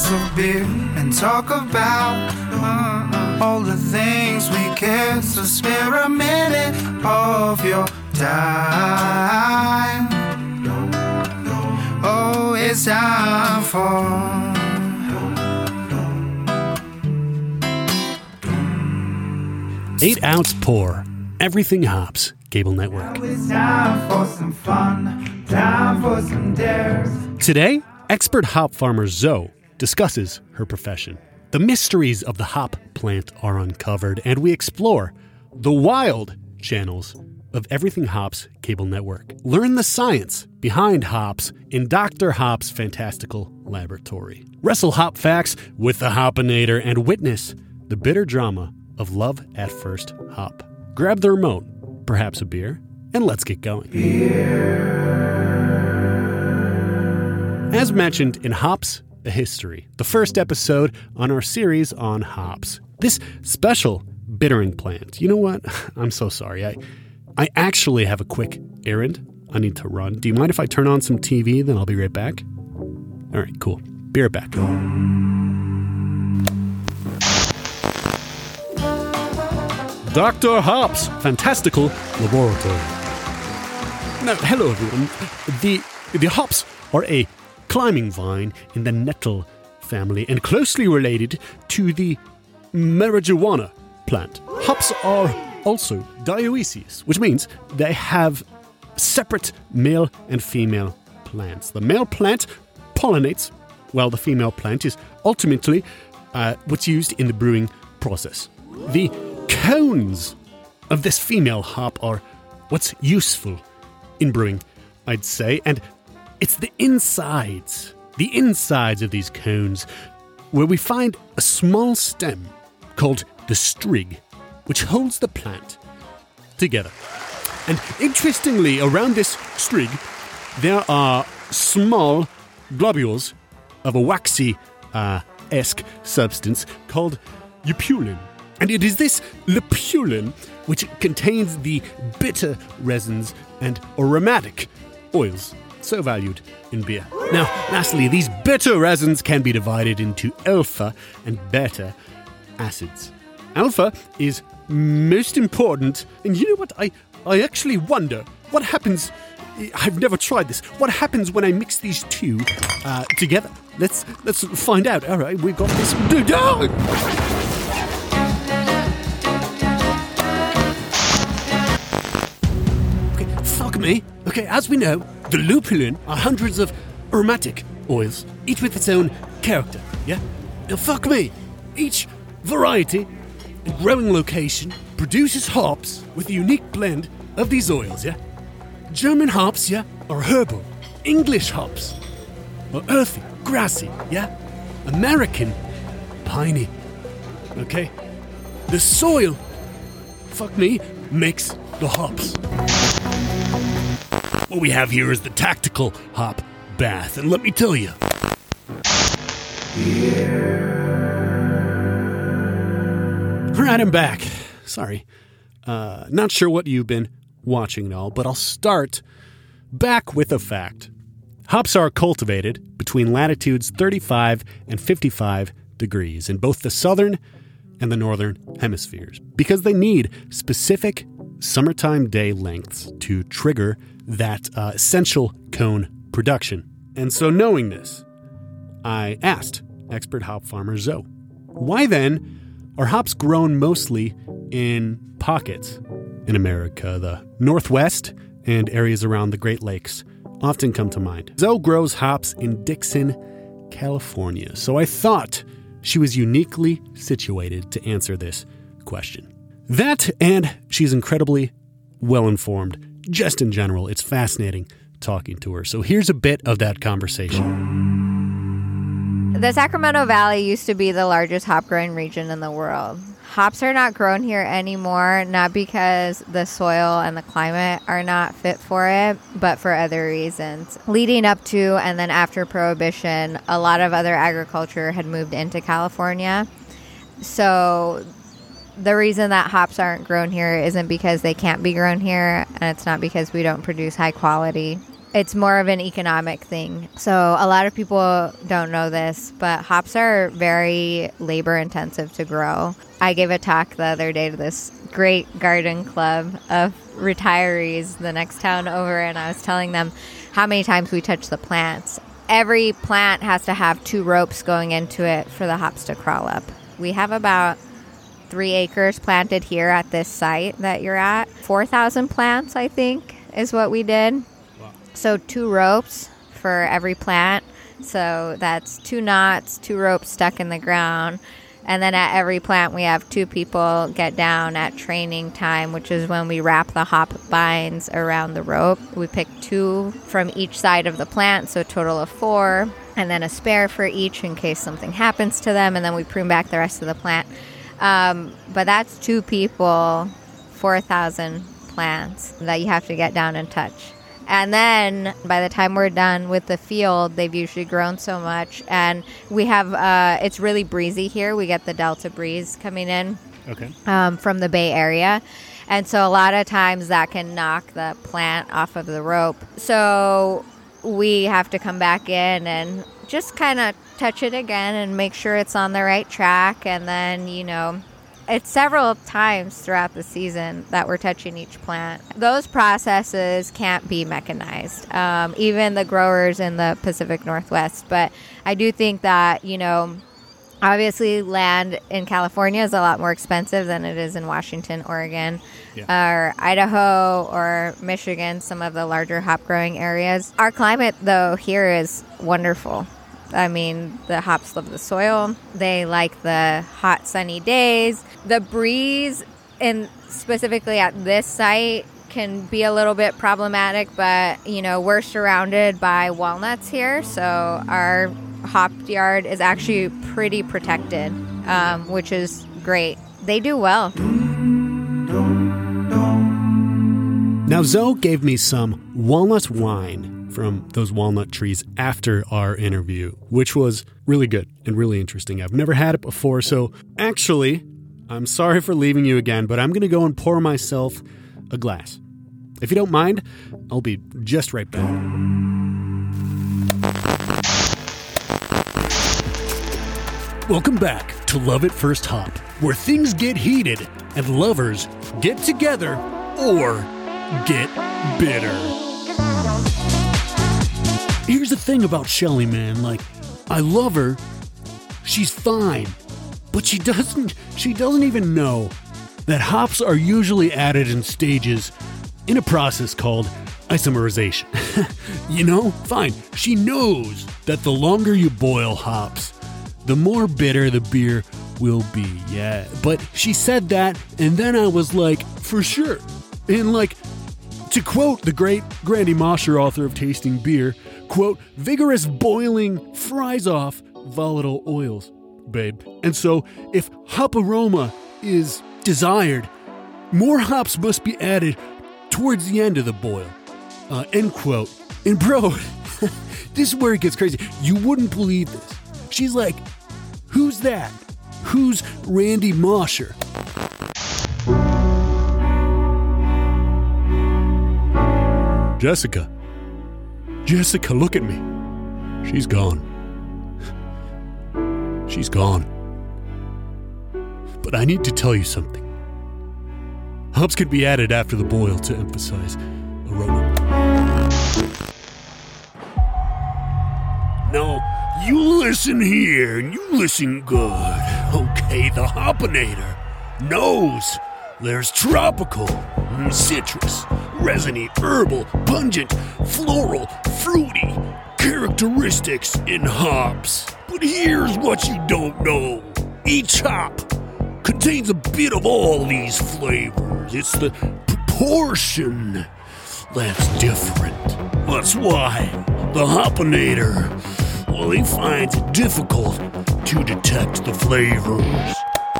glass of beer and talk about all the things we care. So spare a minute of your time. Oh, it's time for 8 Ounce Pour. Everything Hops. Cable Network. It's time for some fun, time for some dares. Today, expert hop farmer Zoe discusses her profession. The mysteries of the hop plant are uncovered, and we explore the wild channels of Everything Hops Cable Network. Learn the science behind hops in Dr. Hop's fantastical laboratory. Wrestle hop facts with the Hopinator and witness the bitter drama of love at first hop. Grab the remote, perhaps a beer, and let's get going. As mentioned in Hops, a History, the first episode on our series on hops. This special bittering plant. You know what? I'm so sorry. I actually have a quick errand I need to run. Do you mind if I turn on some TV? Then I'll be right back. All right, cool. Be right back. Dr. Hop's Fantastical Laboratory. Now, hello everyone. The hops are a climbing vine in the nettle family and closely related to the marijuana plant. Hops are also dioecious, which means they have separate male and female plants. The male plant pollinates, while the female plant is ultimately what's used in the brewing process. The cones of this female hop are what's useful in brewing, I'd say, and it's the insides of these cones where we find a small stem called the strig, which holds the plant together. And interestingly, around this strig, there are small globules of a waxy-esque substance called lupulin. And it is this lupulin which contains the bitter resins and aromatic oils so valued in beer. Now, lastly, these bitter resins can be divided into alpha and beta acids. Alpha is most important, and you know what? I actually wonder what happens. I've never tried this. What happens when I mix these two together? Let's find out. All right, we've got this. Me. Okay, as we know, the lupulin are hundreds of aromatic oils, each with its own character, yeah? Now fuck me. Each variety and growing location produces hops with a unique blend of these oils, yeah? German hops, yeah, are herbal. English hops are earthy, grassy, yeah? American, piney, okay? The soil, fuck me, makes the hops. What we have here is the tactical hop bath, and let me tell you. Alright, I'm back. Sorry. Not sure what you've been watching and all, but I'll start back with a fact. Hops are cultivated between latitudes 35 and 55 degrees in both the southern and the northern hemispheres because they need specific summertime day lengths to trigger that essential cone production. And so knowing this, I asked expert hop farmer Zoe, why then are hops grown mostly in pockets in America? The Northwest and areas around the Great Lakes often come to mind. Zoe grows hops in Dixon, California, so I thought she was uniquely situated to answer this question. That, and she's incredibly well-informed. Just in general, it's fascinating talking to her. So here's a bit of that conversation. The Sacramento Valley used to be the largest hop growing region in the world. Hops are not grown here anymore, not because the soil and the climate are not fit for it, but for other reasons. Leading up to and then after Prohibition, a lot of other agriculture had moved into California. So the reason that hops aren't grown here isn't because they can't be grown here, and it's not because we don't produce high quality It's more of an economic thing. So a lot of people don't know this, but hops are very labor intensive to grow. I gave a talk the other day to this great garden club of retirees the next town over, and I was telling them how many times we touch the plants. Every plant has to have 2 ropes going into it for the hops to crawl up. We have about 3 acres planted here at this site that you're at. 4,000 plants, I think, is what we did. So 2 ropes for every plant. So that's 2 knots, 2 ropes stuck in the ground. And then at every plant, we have 2 people get down at training time, which is when we wrap the hop binds around the rope. We pick 2 from each side of the plant, so a total of 4, and then a spare for each in case something happens to them. And then we prune back the rest of the plant. But that's 2 people, 4,000 plants that you have to get down and touch. And then by the time we're done with the field, they've usually grown so much. And we have, it's really breezy here. We get the Delta breeze coming in from the Bay Area. And so a lot of times that can knock the plant off of the rope. So we have to come back in and just kind of touch it again and make sure it's on the right track. And then, it's several times throughout the season that we're touching each plant. Those processes can't be mechanized, even the growers in the Pacific Northwest. But I do think that, obviously land in California is a lot more expensive than it is in Washington, Oregon, or Idaho or Michigan, some of the larger hop growing areas. Our climate, though, here is wonderful. I mean, the hops love the soil. They like the hot, sunny days. The breeze, and specifically at this site, can be a little bit problematic, but, we're surrounded by walnuts here, so our hop yard is actually pretty protected, which is great. They do well. Now, Zoe gave me some walnut wine from those walnut trees after our interview, which was really good and really interesting. I've never had it before, so actually, I'm sorry for leaving you again, but I'm going to go and pour myself a glass. If you don't mind, I'll be just right back. Welcome back to Love at First Hop, where things get heated and lovers get together or get bitter. Here's the thing about Shelly, man. I love her. She's fine. But she doesn't even know that hops are usually added in stages in a process called isomerization. Fine. She knows that the longer you boil hops, the more bitter the beer will be. Yeah. But she said that, and then I was like, for sure. And to quote the great Grandy Mosher, author of Tasting Beer, quote, vigorous boiling fries off volatile oils, babe. And so if hop aroma is desired, more hops must be added towards the end of the boil, end quote. And bro, this is where it gets crazy. You wouldn't believe this. She's like, who's that? Who's Randy Mosher? Jessica, look at me. She's gone. She's gone. But I need to tell you something. Hops could be added after the boil to emphasize aroma. Now, you listen here, and you listen good. Okay, the Hopinator knows there's tropical, citrus, resiny, herbal, pungent, floral, fruity characteristics in hops. But here's what you don't know. Each hop contains a bit of all these flavors. It's the proportion that's different. That's why the Hopinator, he finds it difficult to detect the flavors.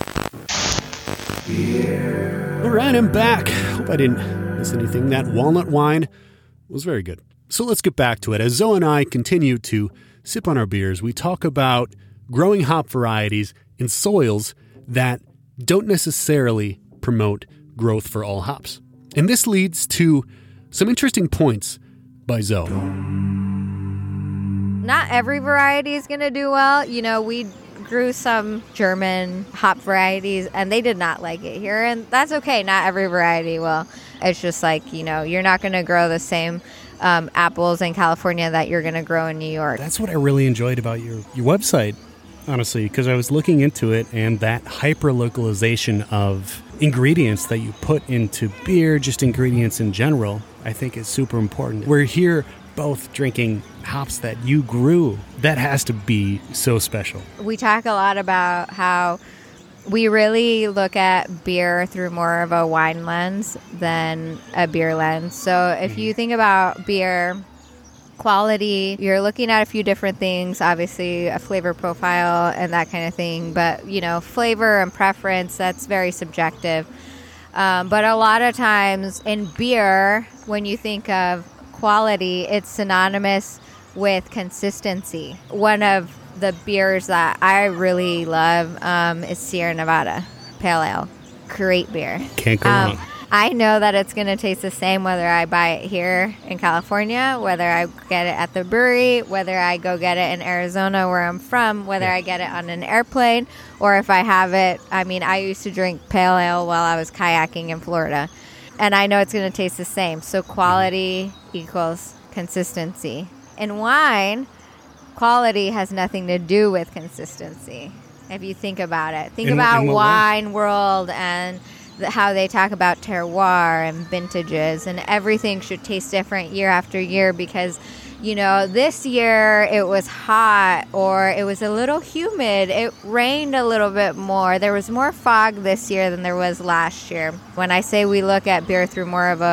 All right, I'm back. Hope I didn't miss anything. That walnut wine was very good. So let's get back to it. As Zoe and I continue to sip on our beers, we talk about growing hop varieties in soils that don't necessarily promote growth for all hops. And this leads to some interesting points by Zoe. Not every variety is going to do well. We grew some German hop varieties, and they did not like it here. And that's okay. Not every variety will. It's just like, you're not going to grow the same apples in California that you're going to grow in New York. That's what I really enjoyed about your website, honestly, because I was looking into it, and that hyper-localization of ingredients that you put into beer, just ingredients in general, I think is super important. We're here both drinking hops that you grew. That has to be so special. We talk a lot about how we really look at beer through more of a wine lens than a beer lens. So if you think about beer quality, you're looking at a few different things, obviously a flavor profile and that kind of thing. But, flavor and preference, that's very subjective. But a lot of times in beer, when you think of quality, it's synonymous with consistency. One of the beers that I really love is Sierra Nevada Pale Ale. Great beer. Can't go wrong. I know that it's going to taste the same whether I buy it here in California, whether I get it at the brewery, whether I go get it in Arizona where I'm from, whether I get it on an airplane, or if I have it. I used to drink pale ale while I was kayaking in Florida, and I know it's going to taste the same. So quality equals consistency. In wine, quality has nothing to do with consistency, if you think about it. Think about Wine World and how they talk about terroir and vintages, and everything should taste different year after year because, this year it was hot or it was a little humid. It rained a little bit more. There was more fog this year than there was last year. When I say we look at beer through more of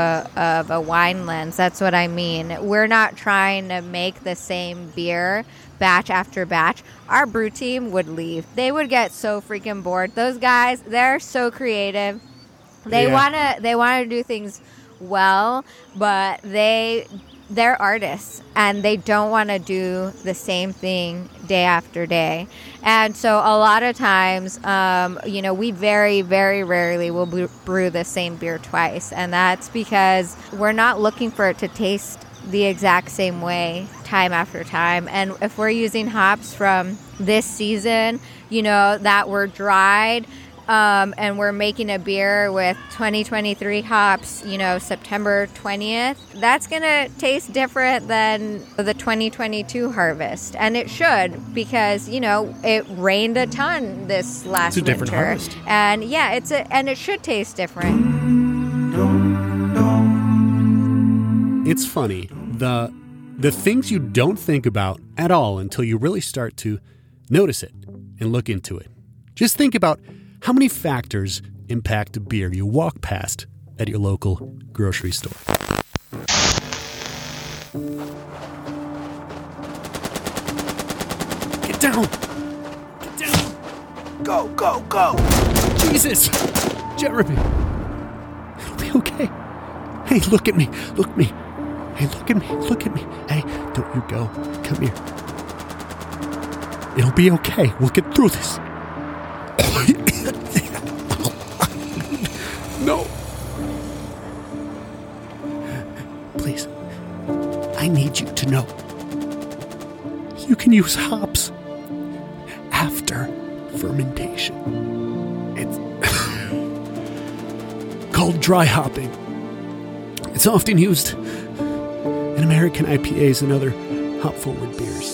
a wine lens, that's what I mean. We're not trying to make the same beer batch after batch. Our brew team would leave. They would get so freaking bored. Those guys, they're so creative. They wanna do things well, but they're artists and they don't want to do the same thing day after day. And so a lot of times, we very, very rarely will brew the same beer twice. And that's because we're not looking for it to taste the exact same way time after time. And if we're using hops from this season, that were dried, and we're making a beer with 2023 hops, September 20th, that's going to taste different than the 2022 harvest. And it should, because, it rained a ton this last winter. It's a different harvest. And yeah, and it should taste different. It's funny. The things you don't think about at all until you really start to notice it and look into it. Just think about how many factors impact a beer you walk past at your local grocery store. Get down! Get down! Go, go, go! Jesus! Jeremy! It'll be okay. Hey, look at me. Look at me. Hey, look at me. Look at me. Hey, don't you go. Come here. It'll be okay. We'll get through this. No. Please, I need you to know. You can use hops after fermentation. It's called dry hopping. It's often used in American IPAs and other hop-forward beers.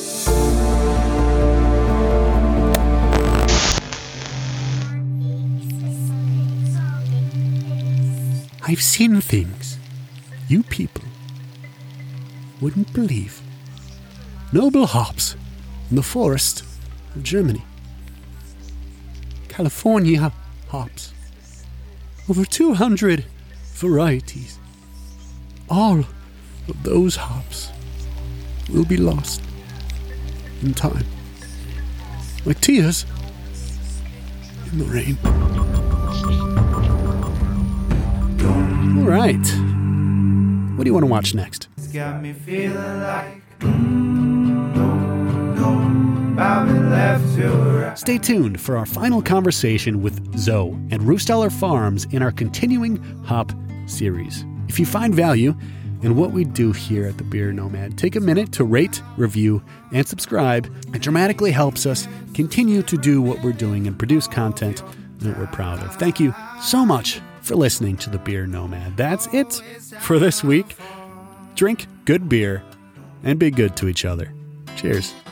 I've seen things you people wouldn't believe. Noble hops in the forest of Germany. California hops. Over 200 varieties. All of those hops will be lost in time. Like tears in the rain. All right. What do you want to watch next? It's got me feeling like I've been left to right. Stay tuned for our final conversation with Zoe and Roosteller Farms in our continuing hop series. If you find value in what we do here at the Beer Nomad. Take a minute to rate, review, and subscribe. It dramatically helps us continue to do what we're doing and produce content that we're proud of. Thank you so much for listening to the Beer Nomad. That's it for this week. Drink good beer and be good to each other. Cheers.